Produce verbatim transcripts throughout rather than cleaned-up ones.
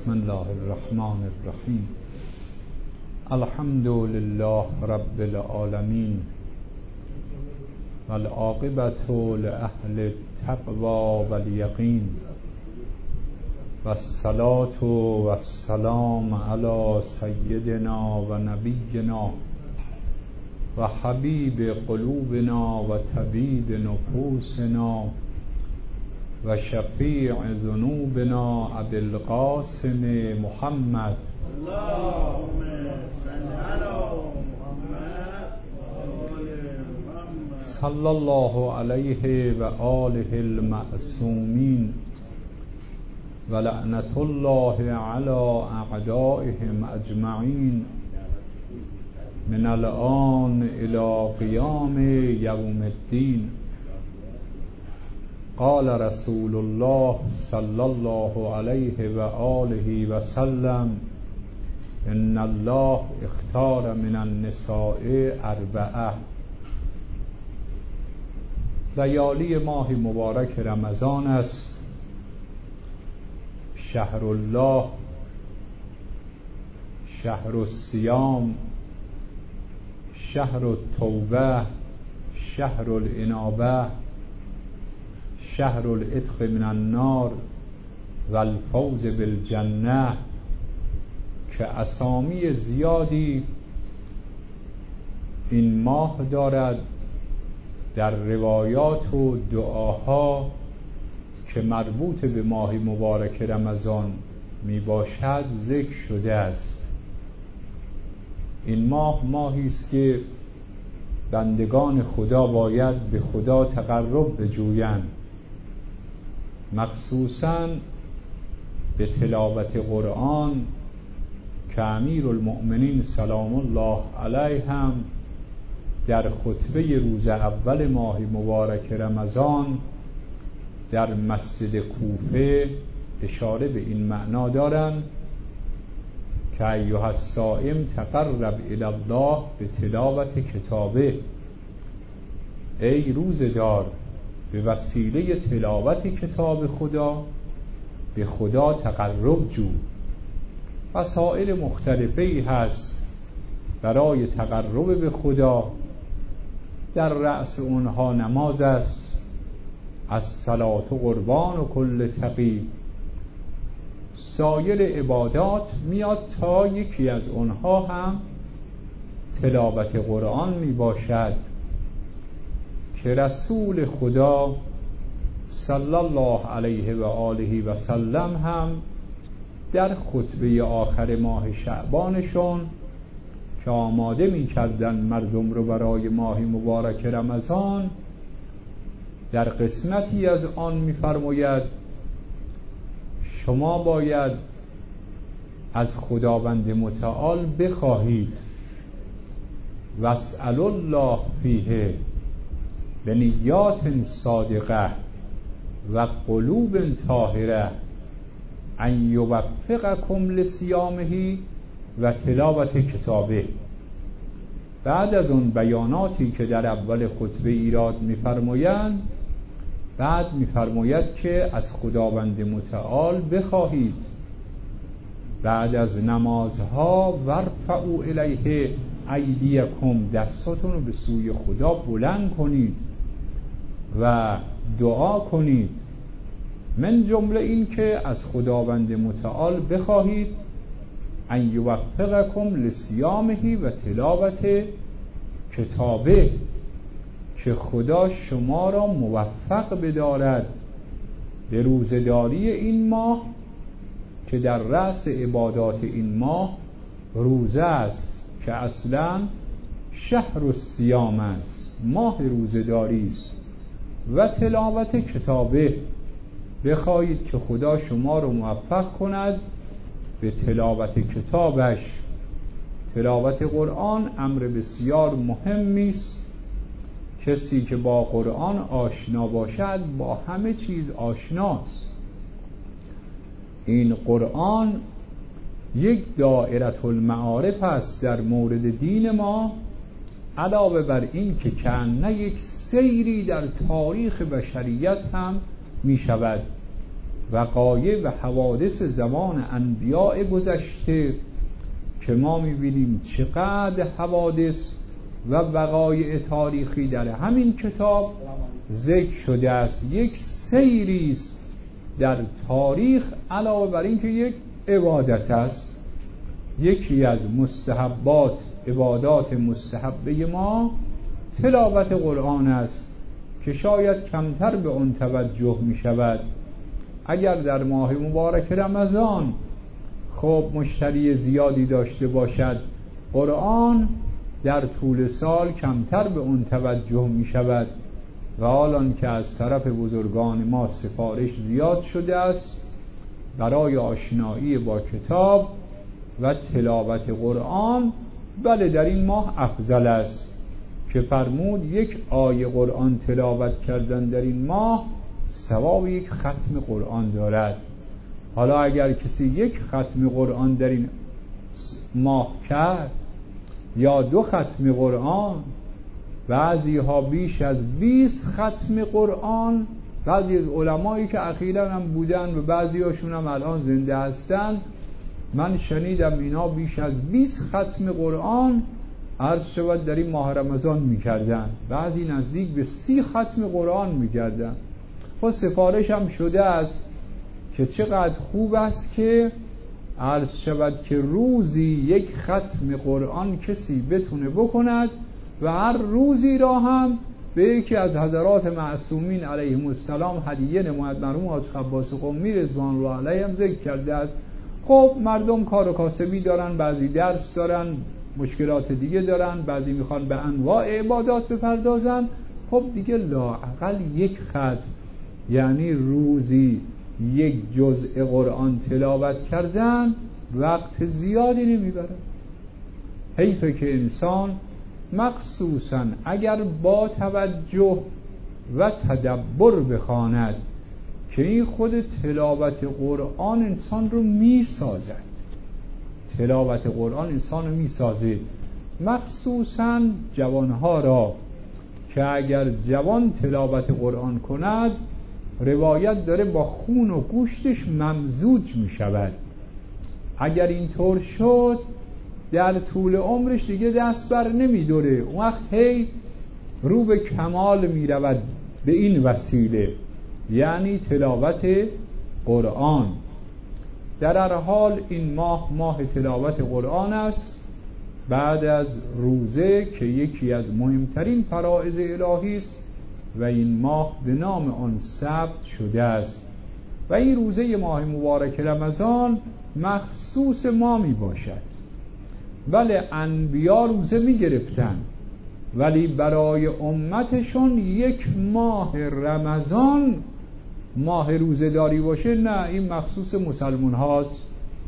بسم الله الرحمن الرحیم. الحمد لله رب العالمین والعاقبة لأهل التقوى والیقین والصلاة والسلام علی سیدنا و نبینا و حبیب قلوبنا و طبیب نفوسنا و شفیع ذنوبنا ابی القاسم محمد اللهم صل علی محمد صلی الله علیه و آله المعصومین و لعنت الله علی اعدائهم اجمعین من الآن الی قیام یوم الدین. قال رسول الله صلی الله علیه و آله و سلم ان الله اختار من النساء اربعه. لیالی ماه مبارک رمضان است، شهر الله، شهر الصیام، شهر التوبه، شهر الانابه، شهر العتق من النار و الفوز بالجنه، که اسامی زیادی این ماه دارد. در روایات و دعاها که مربوط به ماه مبارک رمضان می باشد ذکر شده است. این ماه ماهی است که بندگان خدا باید به خدا تقرب بجویند، مخصوصاً به تلاوت قرآن که امیرالمؤمنین سلام الله علیه هم در خطبه روز اول ماه مبارک رمضان در مسجد کوفه اشاره به این معنا دارند که ایها الصائم تقرب الی الله به تلاوت کتابه. ای روزدار، به وسیله تلاوت کتاب خدا به خدا تقرب جو. وسائل مختلفی هست برای تقرب به خدا، در رأس اونها نماز است، الصلاة قربان و کل تقی. سایر عبادات میاد تا یکی از اونها هم تلاوت قرآن می باشد که رسول خدا صلی الله علیه و آله و سلم هم در خطبه آخر ماه شعبانشون که آماده می کردن مردم رو برای ماه مبارک رمضان، در قسمتی از آن می فرماید شما باید از خداوند متعال بخواهید واسألوا الله فیه بنیات صادقه و قلوب طاهره ان یوفقکم لصیامه و تلاوت کتابه. بعد از اون بیاناتی که در اول خطبه ایراد می‌فرمایند، بعد می‌فرماید که از خداوند متعال بخواهید بعد از نمازها ورفعوا الیه ایدیکم، دستاتون رو به سوی خدا بلند کنید و دعا کنید. من جمله این که از خداوند متعال بخواهید ان یوفقکم لصیامه و تلاوت کتابه، که خدا شما را موفق بدارد به روزداری این ماه که در رأس عبادات این ماه روزه است، که اصلا شهر الصیام است، ماه روزداری است، و تلاوت کتابه. بخواهید که خدا شما رو موفق کند به تلاوت کتابش. تلاوت قرآن امر بسیار مهمی است. کسی که با قرآن آشنا باشد با همه چیز آشناست. این قرآن یک دائره المعارف است در مورد دین ما، علاوه بر این که کأنه یک سیری در تاریخ بشریت هم می شود. وقایع و حوادث زمان انبیاء گذشته که ما می‌بینیم چقدر حوادث و وقایع تاریخی در همین کتاب ذکر شده است. یک سیری است در تاریخ، علاوه بر این که یک عبادت است. یکی از مستحبات، عبادات مستحبه ما تلاوت قرآن است که شاید کمتر به آن توجه می شود. اگر در ماه مبارک رمضان خب مشتری زیادی داشته باشد، قرآن در طول سال کمتر به اون توجه می شود و حالان که از طرف بزرگان ما سفارش زیاد شده است برای آشنایی با کتاب و تلاوت قرآن. بله در این ماه افضل است که فرمود یک آیه قرآن تلاوت کردن در این ماه ثواب یک ختم قرآن دارد. حالا اگر کسی یک ختم قرآن در این ماه کرد یا دو ختم قرآن، بعضی ها بیش از بیست ختم قرآن، بعضی از علمایی که اخیراً هم بودن و بعضی هاشون هم الان زنده هستن، من شنیدم اینا بیش از بیست ختم قرآن عرض شود در این ماه رمضان میکردن، بعضی نزدیک به سی ختم قرآن میکردن. خب سفارش هم شده است که چقدر خوب است که عرض شود که روزی یک ختم قرآن کسی بتونه بکند و هر روزی را هم به یکی از حضرات معصومین علیهم السلام هدیه نماید. مرحوم حاج خباس قمی رضوان الله علیه هم ذکر کرده است. خب مردم کار و کاسبی دارن، بعضی درس دارن، مشکلات دیگه دارن، بعضی میخوان به انواع عبادات بپردازن. خب دیگه لااقل یک ختم، یعنی روزی یک جزء قرآن تلاوت کردن وقت زیادی نمیبره. حیفه که انسان مخصوصا اگر با توجه و تدبر بخواند که این خود تلاوت قرآن انسان رو میسازد. تلاوت قرآن انسان رو میسازد، مخصوصا جوانها را که اگر جوان تلاوت قرآن کند روایت داره با خون و گوشتش ممزوج می شود. اگر اینطور شد در طول عمرش دیگه دست بر نمی دوره، اون وقت هی رو به کمال می رود به این وسیله، یعنی تلاوت قرآن. در هر حال این ماه ماه تلاوت قرآن است، بعد از روزه که یکی از مهمترین فرائض الهی است و این ماه به نام آن ثبت شده است. و این روزه ماه مبارک رمضان مخصوص ما می باشد. بله انبیا روزه می گرفتن، ولی برای امتشون یک ماه رمضان ماه روزه داری باشه نه، این مخصوص مسلمان هاست.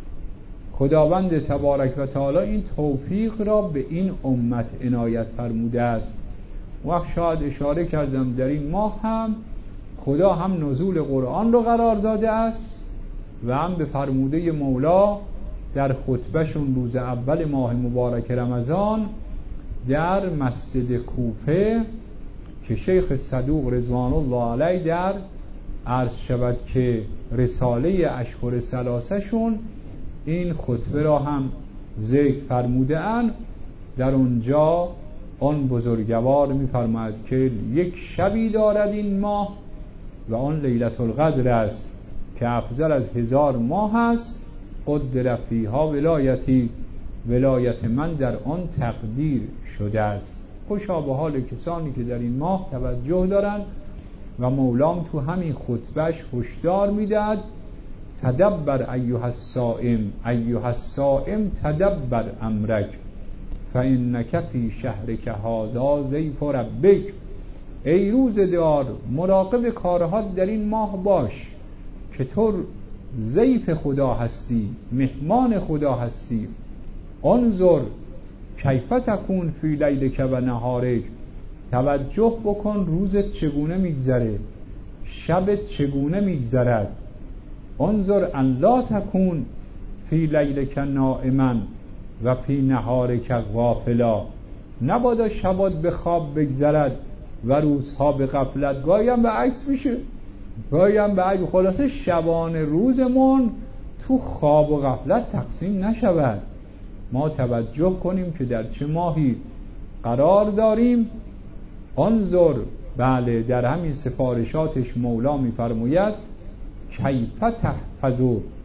خداوند تبارک و تعالی این توفیق را به این امت عنایت فرموده است. وقت شاید اشاره کردم در این ماه هم خدا هم نزول قرآن رو قرار داده است و هم به فرموده مولا در خطبهشون روز اول ماه مبارک رمضان در مسجد کوفه که شیخ صدوق رضوان الله علیه در عرض شود که رساله اشهر ثلاثه شون این خطبه را هم ذکر فرموده اند. در اونجا آن بزرگوار می‌فرماید که یک شبی دارد این ماه و آن لیلة القدر است که افضل از هزار ماه است. قدر فیها ولایتی، ولایت من در آن تقدیر شده است. خوشا به حال کسانی که در این ماه توجه دارند و مولام تو همین خطبهش هشدار میدهد تدبر ایها الصائم ایها الصائم تدبر امرک فانک فی شهرک هذا ضیف ربک. ای روزه‌دار مراقب کارهات در این ماه باش که تو ضیف خدا هستی، مهمان خدا هستی. انظر کیف تکون فی لیلک و نهارک. توجه بکن روزت چگونه میگذره، شبت چگونه میگذرد. انظر ان لا تکون فی لیلک نائما و فی نهارک غافلا. نبادا شبات به خواب بگذرد و روزها به غفلت. گاهی هم به عکس میشه، بایم به خلاصه شبانه روزمون تو خواب و غفلت تقسیم نشود. ما توجه کنیم که در چه ماهی قرار داریم. انظر، بله در همین سفارشاتش مولا میفرماید کیف تحفظ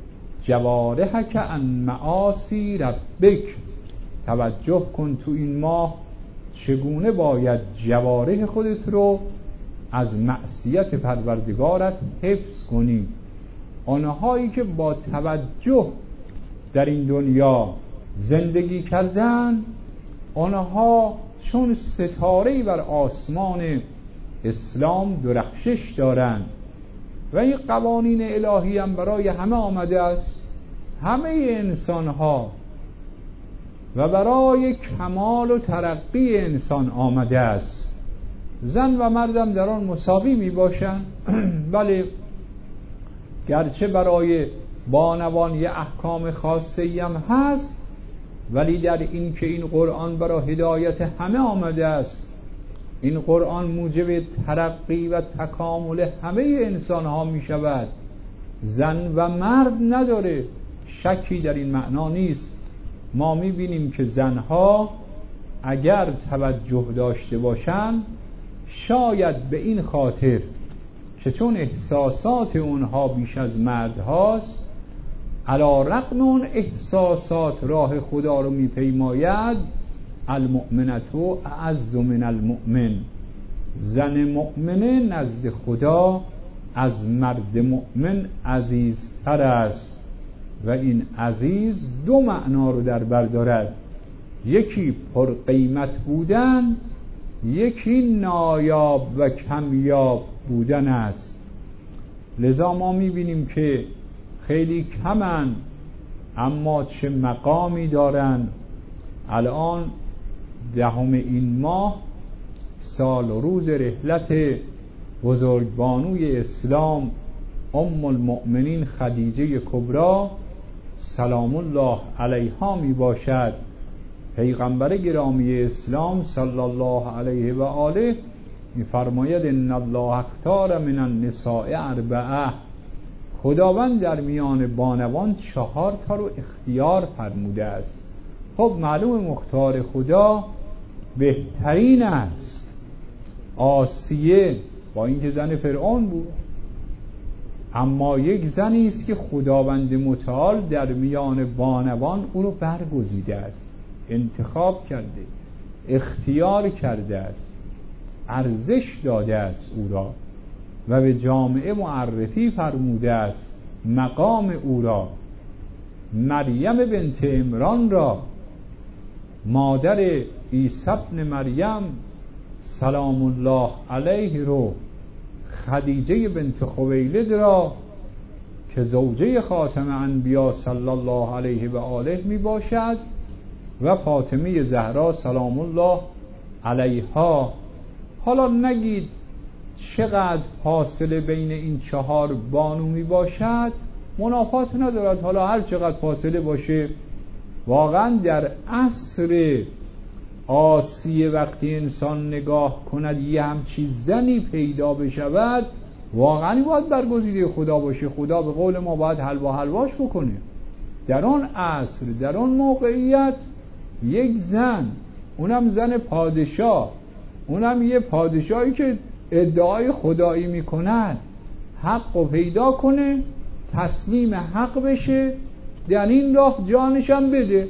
جوارحک عن معاصی ربک، توجه کن تو این ماه چگونه باید جوارح خودت رو از معصیت پروردگارت حفظ کنی. آنهایی که با توجه در این دنیا زندگی کردن، آنها چون ستاره‌ای بر آسمان اسلام درخشش دارند و این قوانین الهی هم برای همه آمده است، همه انسان ها و برای کمال و ترقی انسان آمده است. زن و مردم در آن مساوی می باشند. بله گرچه برای بانوان یه احکام خاصی هم هست، ولی در این که این قرآن برای هدایت همه آمده است، این قرآن موجب ترقی و تکامل همه انسان ها می شود. زن و مرد نداره، شکی در این معنا نیست. ما می بینیم که زنها اگر توجه داشته باشند، شاید به این خاطر که چون احساسات اونها بیش از مرد هاست، علی رغم اون احساسات راه خدا رو می پیماید، المؤمنة اعز من المؤمن، زن مؤمنه نزد خدا از مرد مؤمن عزیزتر است. و این عزیز دو معنا رو در بر دارد، یکی پر قیمت بودن، یکی نایاب و کمیاب بودن است. لذا ما میبینیم که خیلی کمن اما چه مقامی دارن. الان دهم این ماه سال و روز رحلت بزرگبانوی اسلام ام المؤمنین خدیجه کبری سلام الله علیها می باشد. پیغمبر گرامی اسلام صلی الله علیه و آله می فرماید ان الله اختار من النساء اربعه، خداوند در میان بانوان چهار تا رو اختیار فرموده است. خب معلوم مختار خدا بهترین است. آسیه با اینکه زن فرعون بود، اما یک زنی است که خداوند متعال در میان بانوان او رو برگزیده است، انتخاب کرده، اختیار کرده است، ارزش داده است او را و به جامعه معرفی فرموده است مقام او را. مریم بنت عمران را، مادر عیسی ابن مریم سلام الله علیه رو، خدیجه بنت خویلد را که زوجه خاتم انبیا صلی الله علیه و آله می باشد و فاطمه زهرا سلام الله علیها. حالا نگید چقدر فاصله بین این چهار بانو می باشد، منافات ندارد. حالا هر چقدر فاصله باشه، واقعا در عصر آسیه وقتی انسان نگاه کند یه همچی زنی پیدا بشود، واقعا باید برگزیده خدا باشه. خدا به قول ما باید حلوا حلواش بکنه. در آن عصر، در آن موقعیت، یک زن، اونم زن پادشاه، اونم یه پادشاهی که ادعای خدایی میکند، حق رو پیدا کنه، تسلیم حق بشه، در این راه جانشم بده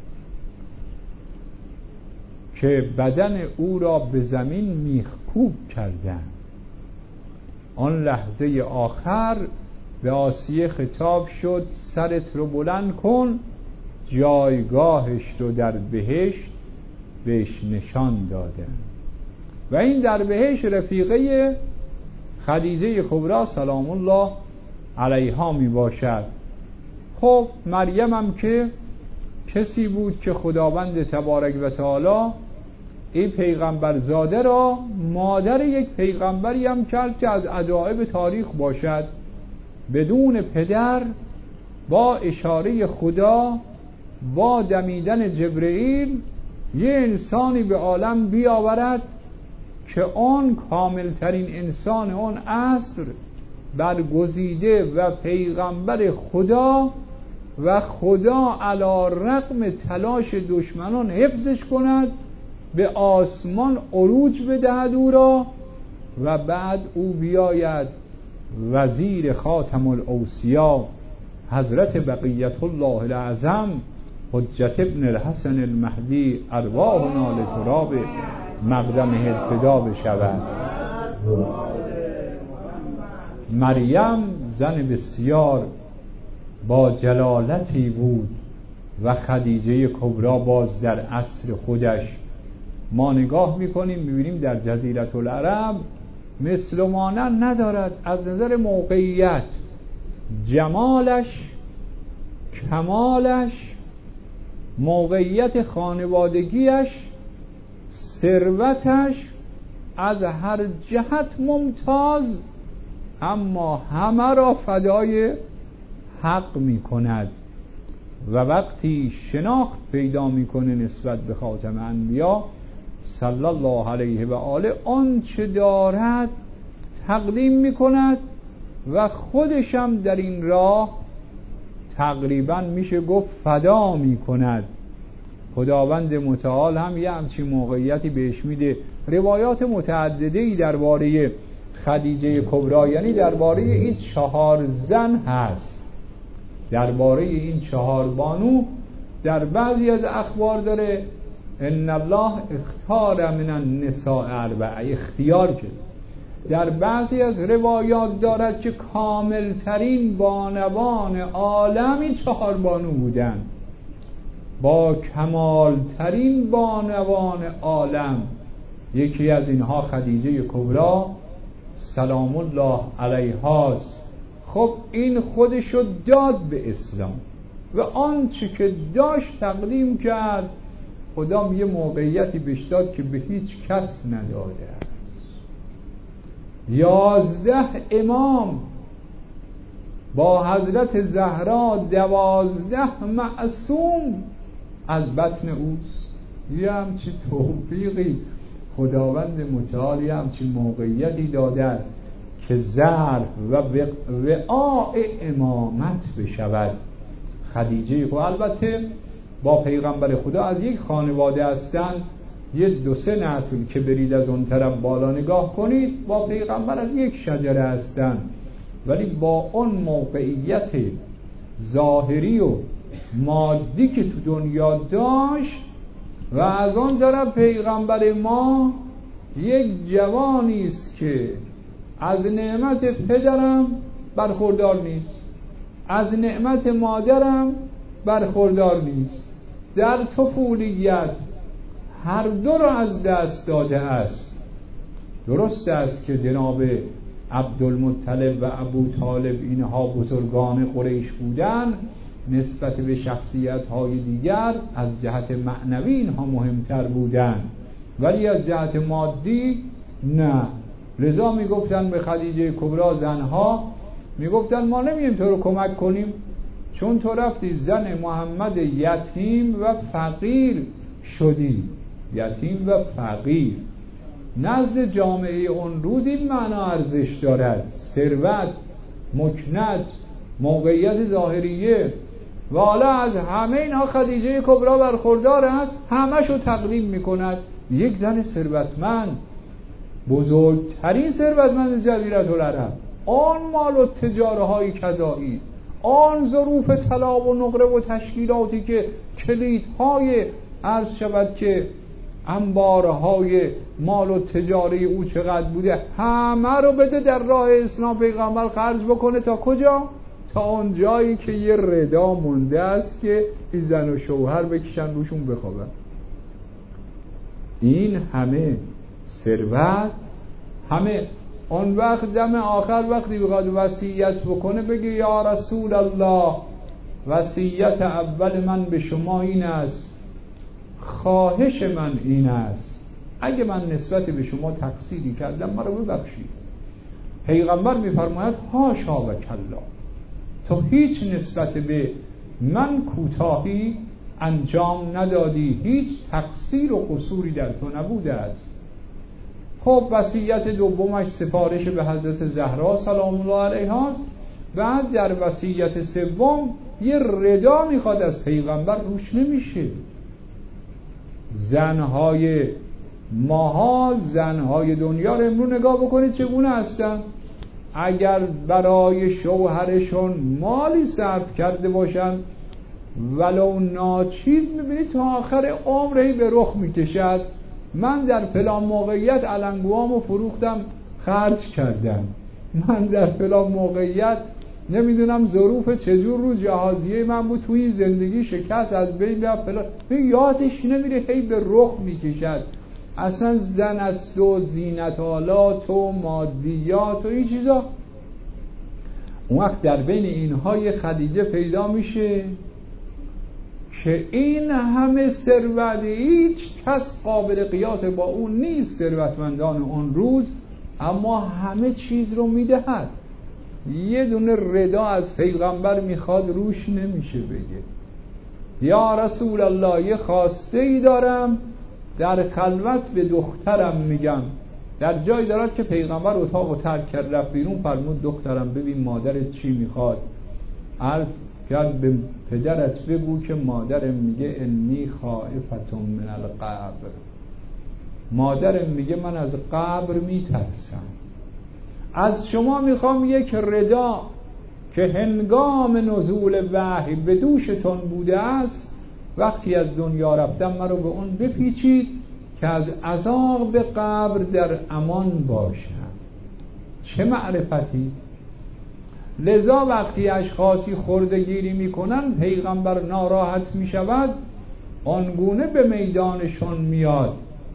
که بدن او را به زمین میخکوب کردن. آن لحظه آخر به آسیه خطاب شد سرت رو بلند کن، جایگاهش رو در بهشت بهش نشان دادن. و این در بهشت رفیقه خدیجه کبری سلام الله علیها می باشد. خب مریم هم که کسی بود که خداوند تبارک و تعالی این پیغمبر زاده را مادر یک پیغمبری هم کرد که از عجایب تاریخ باشد. بدون پدر، با اشاره خدا، با دمیدن جبرئیل، یه انسانی به عالم بیاورد که آن کاملترین انسان آن عصر، برگزیده و پیغمبر خدا و خدا علی رغم تلاش دشمنان حفظش کند، به آسمان عروج بدهد او را و بعد او بیاید وزیر خاتم الاوصیا حضرت بقیت الله الاعظم حجت ابن الحسن المهدی ارواحنا لتراب مقدمه ابتدا بشود. مریم زن بسیار با جلالتی بود و خدیجه کبرا باز در عصر خودش. ما نگاه میکنیم میبینیم در جزیره العرب مثل و مانند ندارد از نظر موقعیت، جمالش، کمالش، موقعیت خانوادگیش، ثروتش، از هر جهت ممتاز، اما همه را فدای حق می کند و وقتی شناخت پیدا میکنه نسبت به خاتم انبیا صلی الله علیه و آله، آنچه دارد تقدیم میکند و خودشم در این راه تقریبا میشه گفت فدا میکند. خداوند متعال هم یه همچین موقعیتی بهش میده. روایات متعدده‌ای درباره خدیجه کبرا، یعنی درباره این چهار زن هست، درباره این چهار بانو در بعضی از اخبار داره ان الله اختار من النساء اربعه، اختیار کرد. در بعضی از روایات دارد که کامل ترین بانوان عالمی چهار بانو بودند، با کمال ترین بانوان عالم یکی از اینها خدیجه کبرا سلام الله علیهاست. خب این خودشو داد به اسلام و آنچه که داشت تقدیم کرد. خدا یه موقعیتی بهش داد که به هیچ کس نداده است. یازده امام با حضرت زهرا، دوازده معصوم از بطن اوست. یه همچی توفیقی خداوند متعال یه همچی موقعیتی داده است که ظرف و وعاء امامت بشود. خدیجه خب البته با پیغمبر خدا از یک خانواده هستند، یه دو سه نسل که برید از اون طرف بالا نگاه کنید با پیغمبر از یک شجره هستند، ولی با اون موقعیت ظاهری و مادی که تو دنیا داشت و از آن طرف پیغمبر ما یک جوانی است که از نعمت پدرم برخوردار نیست، از نعمت مادرم برخوردار نیست، در طفولیت هر دو را از دست داده است. درست است که جناب عبدالمطلب و ابو طالب اینها بزرگان قریش بودن، نسبت به شخصیت‌های دیگر از جهت معنوی اینها مهمتر بودن، ولی از جهت مادی نه. لذا میگفتن به خدیجه کبرا زنها، میگفتن ما نمی‌ایم تو رو کمک کنیم چون تو رفتی زن محمد یتیم و فقیر شدی. یتیم و فقیر نزد جامعه اون روز این معنا ارزش دارد. ثروت، مکنت، موقعیت ظاهریه و حالا از همه اینها خدیجه کبرا برخوردار است، همشو تقدیم میکند. یک زن ثروتمند، بزرگترین ثروتمند جزیره العرب، آن مال و تجاره های کذایی، آن ظروف طلا و نقره و تشکیلاتی که کلیدهای عرض شود که انبارهای مال و تجاره او چقدر بوده، همه رو بده در راه اسلام. پیغمبر خرج بکنه تا کجا؟ تا اون جایی که یه ردا مونده است که این زن و شوهر بکشن روشون بخوابن. این همه ثروت، همه اون وقت دم آخر وقتی بخواد وصیت بکنه بگه یا رسول الله وصیت اول من به شما این است، خواهش من این است، اگه من نسبت به شما تقصیری کردم مرا ببخشید. پیغمبر میفرماید حاشا و کلا، تو هیچ نسبت به من کوتاهی انجام ندادی، هیچ تقصیر و قصوری در تو نبوده است. خب وصیت دومش سفارش به حضرت زهرا سلام الله علیها است. بعد در وصیت سوم یه رضا میخواد از پیغمبر، روش نمیشه. زنهای ماها، زنهای دنیا رو امرو نگاه بکنید چگونه هستن. اگر برای شوهرشون مالی صرف کرده باشن ولو ناچیز، میبینید تا آخر عمری به رخ میکشد من در فلان موقعیت علنگوامو فروختم خرج کردم، من در فلان موقعیت نمیدونم ظروف چجور رو جهازیه من بود توی زندگی شکست از بین رفت فلان، یادش نمیره، هی به رخ میکشد. اصلا زن است و زینت‌آلات و مادیات و این چیزا. اون وقت در بین اینها یه خدیجه پیدا میشه که این همه ثروت هیچ کس قابل قیاس با اون نیست، ثروتمندان اون روز، اما همه چیز رو میدهد. یه دونه رضا از پیغمبر میخواد، روش نمیشه بگه یا رسول الله یه خواسته ای دارم، در خلوت به دخترم میگم. در جای دارد که پیغمبر اتاق و ترک کرد رفت بیرون، فرمود دخترم ببین مادرت چی میخواد. عرض کرد به پدرت بگو که مادرم میگه انی خائفة من القبر، مادرم میگه من از قبر میترسم. از شما میخوام یک رضا که هنگام نزول وحی به دوشتون بوده است، وقتی از دنیا رفتم من رو به اون بپیچید که از عذاب قبر در امان باشم. چه معرفتی! لذا وقتی اشخاصی خردگیری میکنن پیغمبر ناراحت میشود، آنگونه به میدانشون میاد.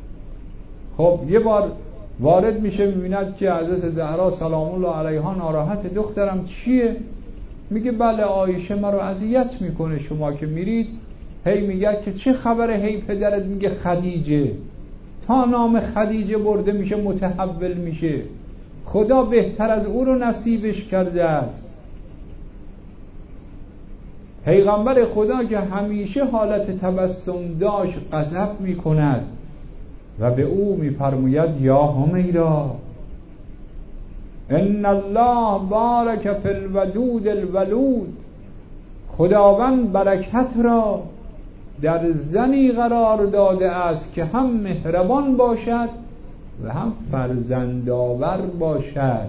خب یه بار وارد میشه میبیند که حضرت زهرا سلام الله علیها ناراحت، دخترم چیه؟ میگه بله عایشه مرا اذیت میکنه، شما که میرید هی میگه که چه خبره، هی پدرت میگه خدیجه، تا نام خدیجه برده میشه متحول میشه، خدا بهتر از او رو نصیبش کرده است. پیغمبر خدا که همیشه حالت تبسم داشت غضب میکند و به او میفرماید یا همیرا ان الله بارک فی الودود الولود، خداوند برکت را در زنی قرار داده است که هم مهربان باشد و هم فرزندآور باشد.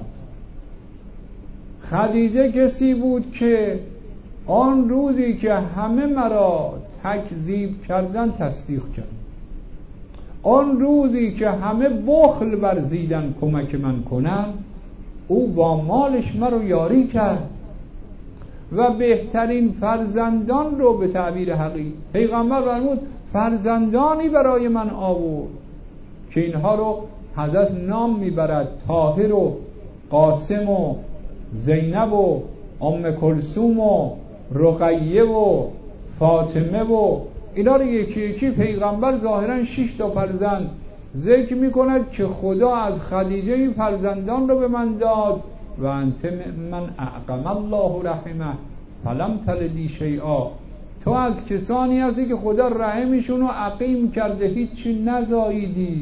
خدیجه کسی بود که آن روزی که همه مرا تکذیب کردن تصدیق کرد، آن روزی که همه بخل ورزیدن کمک من کنن، او با مالش مرا یاری کرد و بهترین فرزندان رو به تعبیر حقیقی پیغمبر فرمود فرزندانی برای من آورد که اینها رو حضرت نام میبرد، طاهر و قاسم و زینب و ام کلثوم و رقیه و فاطمه و اینا رو یکی یکی پیغمبر ظاهرا شش تا فرزند ذکر میکند که خدا از خدیجه این فرزندان رو به من داد و انت من اعقم الله رحمه فلم تلدی شیئا، تو از کسانی هستی که خدا رحمشون رو عقیم کرده هیچی نزاییدی.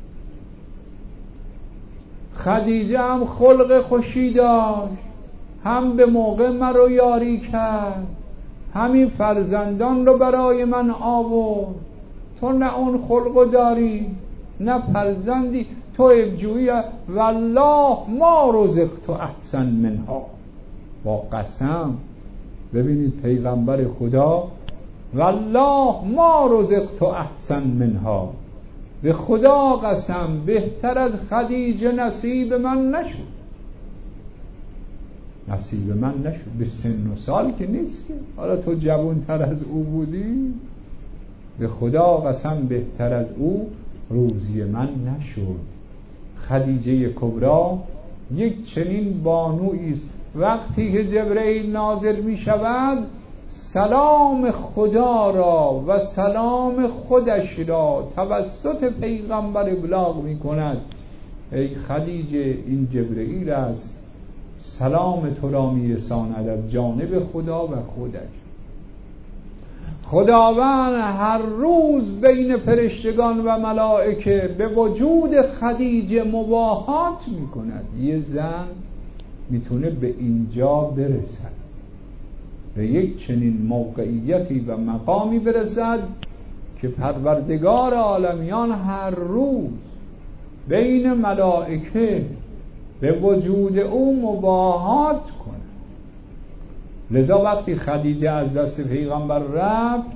خدیجه هم خلق خوشی داشت، هم به موقع من رو یاری کرد، همین فرزندان رو برای من آورد. تو نه اون خلقو داری نه فرزندی، تو ابجویی والله ما رزقت احسن منها. با قسم ببینید پیغمبر خدا والله ما رزقت احسن منها، به خدا قسم بهتر از خدیجه نصیب من نشد، نصیب من نشد. به سن و سال که نیست که حالا تو جوانتر از او بودی، به خدا قسم بهتر از او روزی من نشد. خدیجه کبرا یک چنین بانویی است، وقتی که جبرئیل نازل می شود سلام خدا را و سلام خودش را توسط پیغمبر ابلاغ می کند. ای خدیجه این جبرئیل است، سلام تو را می رساند از جانب خدا و خودش. خداوند هر روز بین فرشتگان و ملائکه به وجود خدیجه مباهات میکند. یه زن میتونه به اینجا برسد، به یک چنین موقعیتی و مقامی برسد که پروردگار عالمیان هر روز بین ملائکه به وجود او مباهات کنه. لذا وقتی خدیجه از دست پیغمبر رفت،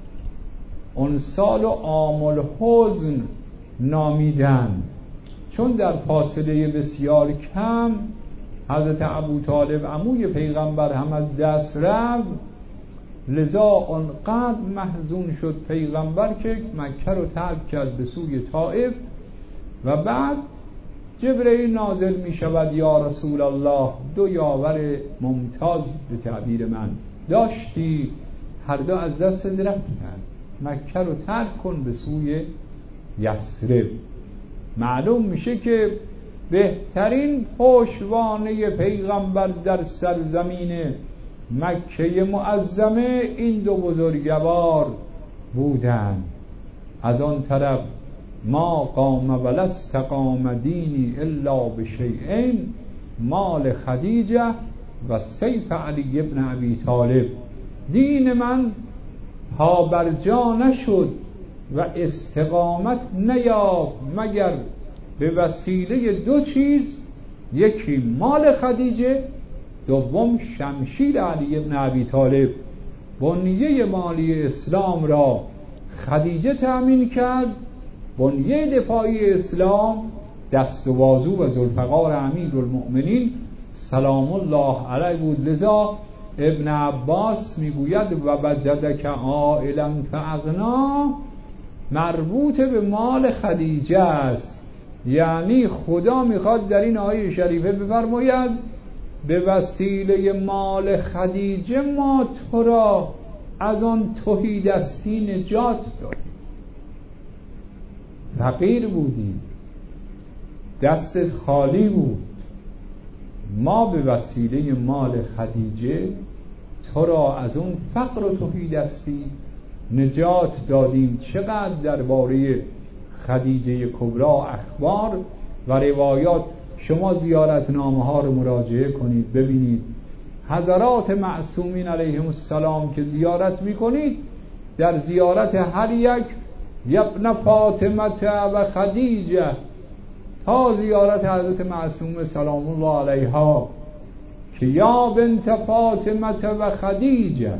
اون سال عام الحزن نامیدن، چون در فاصله بسیار کم حضرت ابوطالب عموی پیغمبر هم از دست رفت. لذا اونقدر محزون شد پیغمبر که مکه رو ترک کرد به سوی طائف. و بعد جبرئیل نازل می شود: یا رسول الله، دو یاور ممتاز به تعبیر من داشتی، هر دو از دست رفتن، مکه رو ترک کن به سوی یثرب. معلوم میشه که بهترین پشتوانه پیغمبر در سرزمین مکه معظمه این دو بزرگوار بودند. از آن طرف ما قام ولا استقام دینی الا بشیئین، مال خدیجه و سیف علی ابن ابی طالب. دین من پابرجا نشد و استقامت نیافت مگر به وسیله دو چیز: یکی مال خدیجه، دوم شمشیر علی ابن ابی طالب. بنیه مالی اسلام را خدیجه تأمین کرد، بنیه دفاعی اسلام دست و بازو و ذوالفقار امیرالمؤمنین سلام الله علیه بود. لذا ابن عباس میگوید: و وجدک عائلا فاغنا، مربوط به مال خدیجه است. یعنی خدا میخواد در این آیه شریفه بفرماید به وسیله مال خدیجه ما تو را از آن تهیدستی نجات دادیم. فقیر بودی، دستت خالی بود، ما به وسیله مال خدیجه تو را از اون فقر و تهیدستی نجات دادیم. چقدر درباره خدیجه کبری اخبار و روایات. شما زیارتنامه ها رو مراجعه کنید ببینید حضرات معصومین علیهم السلام که زیارت میکنید، در زیارت هر یک یبن فاطمه و خدیجه تا زیارت حضرت معصومه سلام الله علیها که یا بنت فاطمه و خدیجه.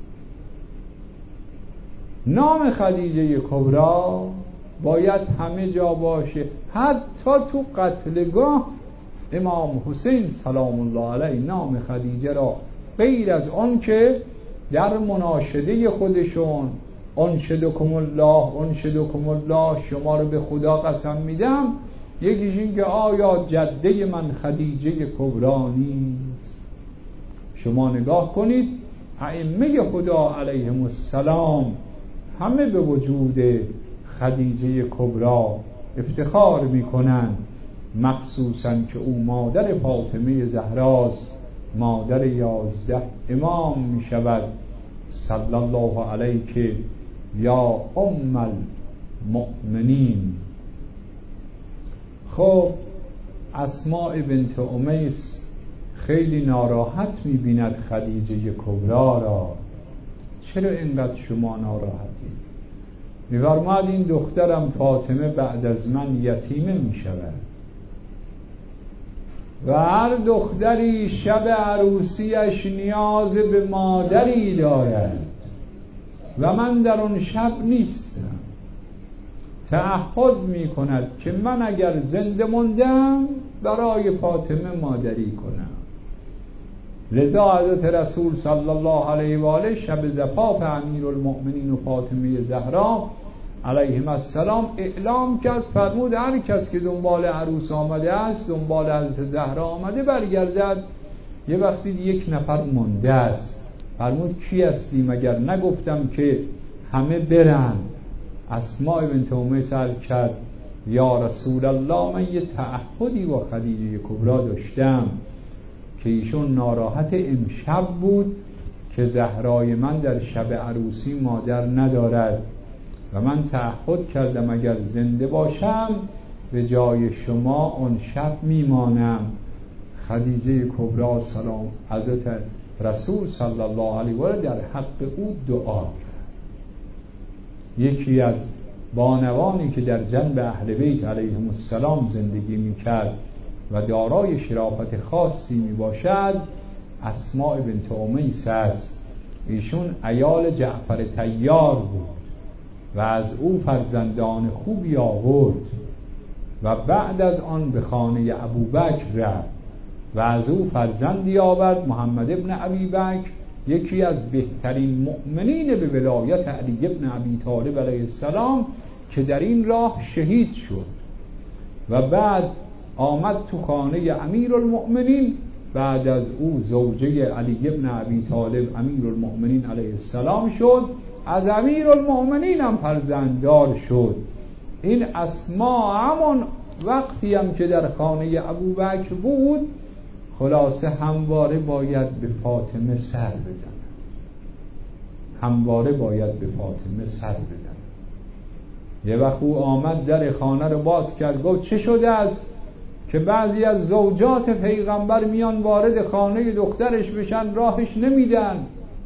نام خدیجه کبری باید همه جا باشه. حتی تو قتلگاه امام حسین سلام الله علیه نام خدیجه را غیر از آن که در مناشده خودشون انشدکم الله انشدکم الله شما رو به خدا قسم میدم، یکیش این که آیا جده من خدیجه کبری نیست؟ شما نگاه کنید ائمه خدا علیهم السلام همه به وجود خدیجه کبری افتخار میکنند، مخصوصا که او مادر فاطمه زهراست، مادر یازده امام میشود صلی الله علیه یا ام المؤمنین. خب اسماء بنت امیس خیلی ناراحت میبیند خدیجه کبری را. چرا اینقدر شما ناراحتی؟ می‌فرماید این دخترم فاطمه بعد از من یتیمه میشود و هر دختری شب عروسیش نیاز به مادری دارد و من در اون شب نیستم. تعهد می کند که من اگر زنده موندم برای فاطمه مادری کنم. لذا حضرت رسول صلی الله علیه و آله شب زفاف امیرالمؤمنین و فاطمه زهرا علیهم السلام اعلام کرد، فرمود هر کس که دنبال عروس آمده است، دنبال حضرت زهرا آمده برگردد. یه وقتی یک نفر مونده است، فرمود کی هستی؟ مگر نگفتم که همه برن؟ اسماء بنت امیس سر کرد یا رسول الله من یه تعهدی با خدیجه کبری داشتم که ایشون ناراحت امشب بود که زهرای من در شب عروسی مادر ندارد و من تعهد کردم اگر زنده باشم به جای شما آن شب میمانم. خدیجه کبری سلام حضرت رسول صلی الله علیه و آله در حق او دعا کرد. یکی از بانوانی که در جنب اهل بیت علیهم السلام زندگی میکرد و دارای شرافت خاصی میباشد اسماء بنت امیس است. ایشون عیال جعفر طیار بود و از او فرزندان خوبی آورد و بعد از آن به خانه ابوبکر رفت و از او فرزندی آورد محمد ابن ابی بکر، یکی از بهترین مؤمنین به ولایت علی ابن ابی طالب علیه السلام که در این راه شهید شد و بعد آمد تو خانه امیرالمؤمنین. بعد از او زوجه علی ابن ابی طالب امیرالمؤمنین علیه السلام شد، از امیرالمؤمنین هم فرزنددار شد. این اسما همون وقتی هم که در خانه ابوبکر بود خلاصه همواره باید به فاطمه سر بزنه، همواره باید به فاطمه سر بزنه. یه وقت او آمد در خانه رو باز کرد، گفت چه شده است که بعضی از زوجات پیغمبر میان وارد خانه دخترش بشن راهش نمیدن؟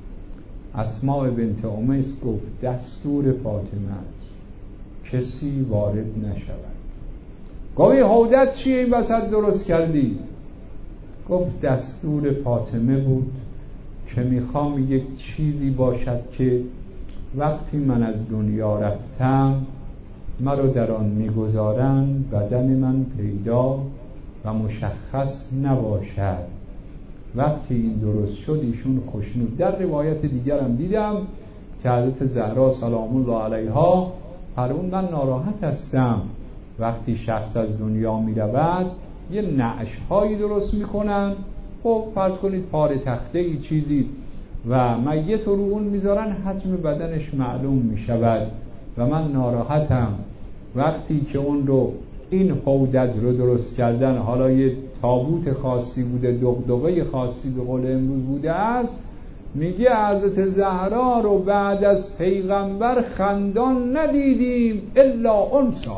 اسماء بنت امیس گفت دستور فاطمه است کسی وارد نشود. گفت هودت چیه این وسط درست کردی؟ گفت دستور فاطمه بود که میخوام یک چیزی باشد که وقتی من از دنیا رفتم مرا در آن میگذارند بدن من پیدا و مشخص نباشد. وقتی این درست شد ایشون خوشنود. در روایت دیگرم دیدم که حضرت زهرا سلام الله علیها فرمود من ناراحت هستم وقتی شخص از دنیا میرود یه نعش هایی درست میکنن، خب فرض کنید پاره تخته ای چیزی و میت رو اون میذارن، حجم بدنش معلوم میشود و من ناراحتم وقتی که اون رو این هودج رو درست کردن، حالا یه تابوت خاصی بوده، دغدغه خاصی به قول امروز بوده است، میگه حضرت زهرا رو بعد از پیغمبر خندان ندیدیم الا اون ساعت.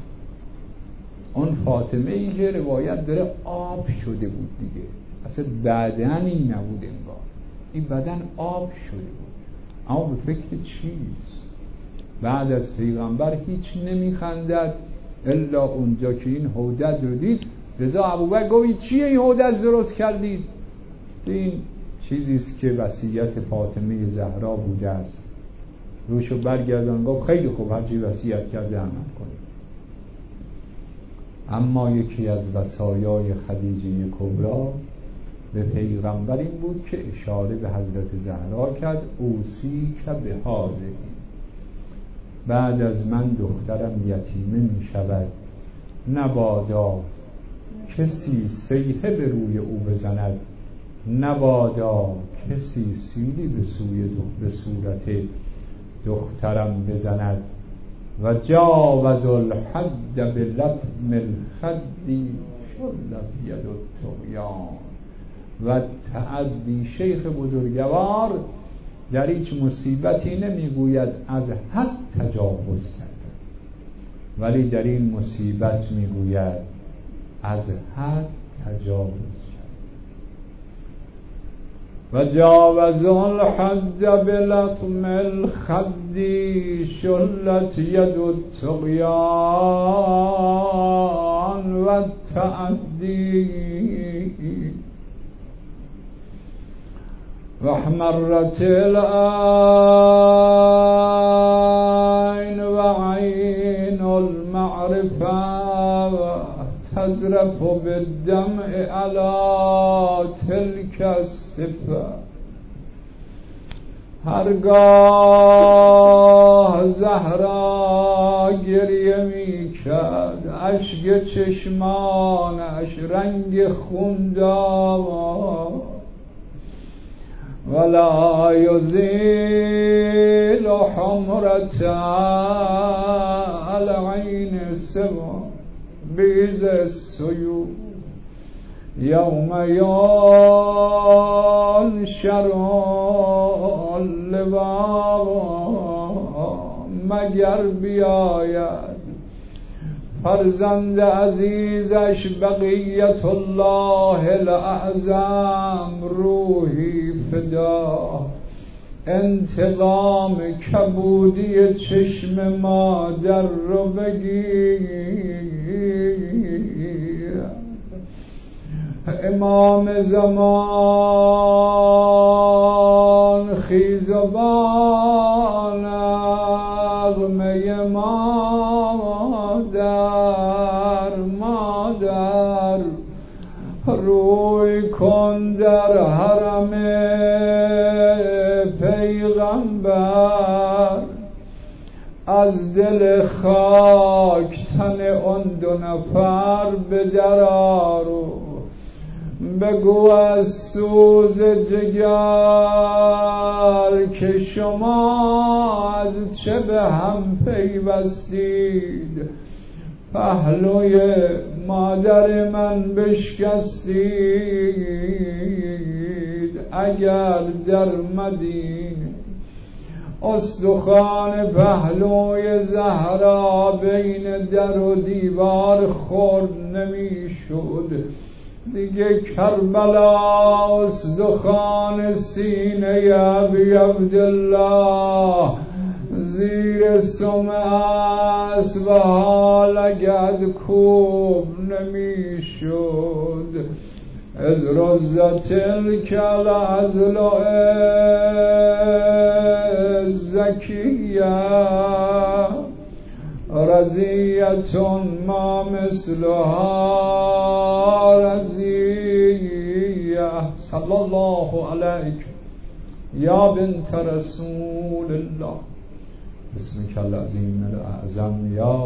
اون فاطمه ای که روایت داره آب شده بود دیگه، اصلا بدنی نبود انگار، این بدن آب شده بود. اما به فکر چیز بعد از پیغمبر هیچ نمیخندد الا اونجا که این هودج رو دید. رضا ابوبکر گفت چیه این هودج درست کردید؟ این چیزیست که وصیت فاطمه زهرا بوده است. روشو برگردان گفت خیلی خوب هرچی وصیت کرده عمل کنید. اما یکی از وصایای خدیجه کبری به پیغمبر این بود که اشاره به حضرت زهرا کرد اوصیک به هذه، بعد از من دخترم یتیمه می شود، نبادا کسی سیحه به روی او بزند، نبادا کسی سیلی به سوی به صورت دخترم بزند. و جاوز الحد بلطم الخدی شلت ید الطغیان و تعدی. شیخ بزرگوار در هیچ مصیبتی نمیگوید از حد تجاوز کرده، ولی در این مصیبت میگوید از حد تجاوز کرده. و جاوز الحد بلطم الخدی شلت ید الطغیان و تعدی و احمرت العین و عین المعرفه تذرف بالدمع علی تلک الصفه. هرگاه زهرا گریه می کرد اشک چشمانش رنگ خون داد ولا یزیل حمرة العین سوا بیز السیوف یوم ینشر لوا مگر بیاید فرزند عزیزش بقیت الله الاعظم روحی فدا انتقام کبودی چشم مادر رو بگیر امام زمان خیزبان نغمه مادر مادر روی کن در حرم پیغمبر از دل خاک تن آن دو نفر به در آرو بگو از سوز جگر که شما از چه به هم پیوستید پهلوی مادر من بشکستید اگر در مدینه استخوان پهلوی زهرا بین در و دیوار خورد نمی شد دیگه کربلا استخوان سینه ابی عبدالله زیر سم است و حال اگر کوب نمی شد از رزت الکل از زکیه رضیتون ما مثلها رضیه صلی الله علیک یا بنت رسول الله بسمک العظیم الاعظم یا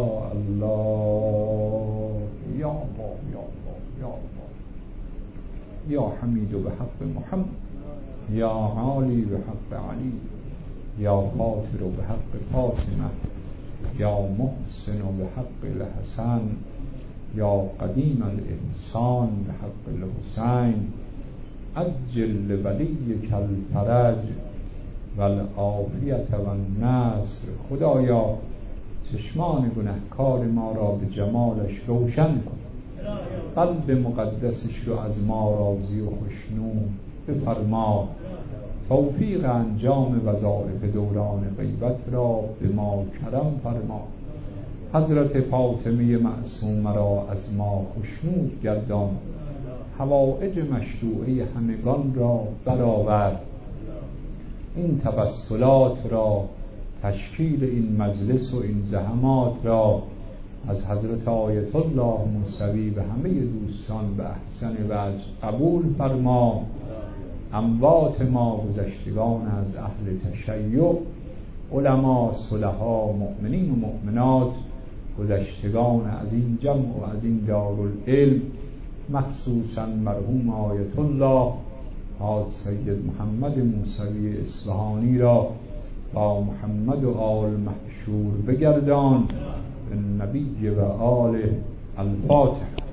الله یا الله یا الله یا الله یا حمید به حق محمد یا عالی به حق علی یا فاطر به حق فاطمه یا محسن به حق الحسن یا قدیم الاحسان به حق الحسین عجل ولیک الفرج والعافیت والنصر خدایا چشمان گنهکار ما را به جمالش روشن کن قلب مقدسش رو از ما راضی و خشنود بفرما توفیق انجام وظایف دوران غیبت را به ما کرم فرما حضرت فاطمه معصومه را از ما خشنود گردان حوائج مشروعه همگان را برآور این توسلات را تشکیل این مجلس و این زحمات را از حضرت آیت الله موسوی به همه دوستان به احسن وجه قبول فرما اموات ما گذشتگان از اهل تشیع علما صلحا مؤمنین و مؤمنات گذشتگان از این جمع و از این دارالعلم مخصوصا مرحوم آیت الله حاج سید محمد موسوی اصفهانی را با محمد و آل محشور بگردان به نبی و آل الفاتحه.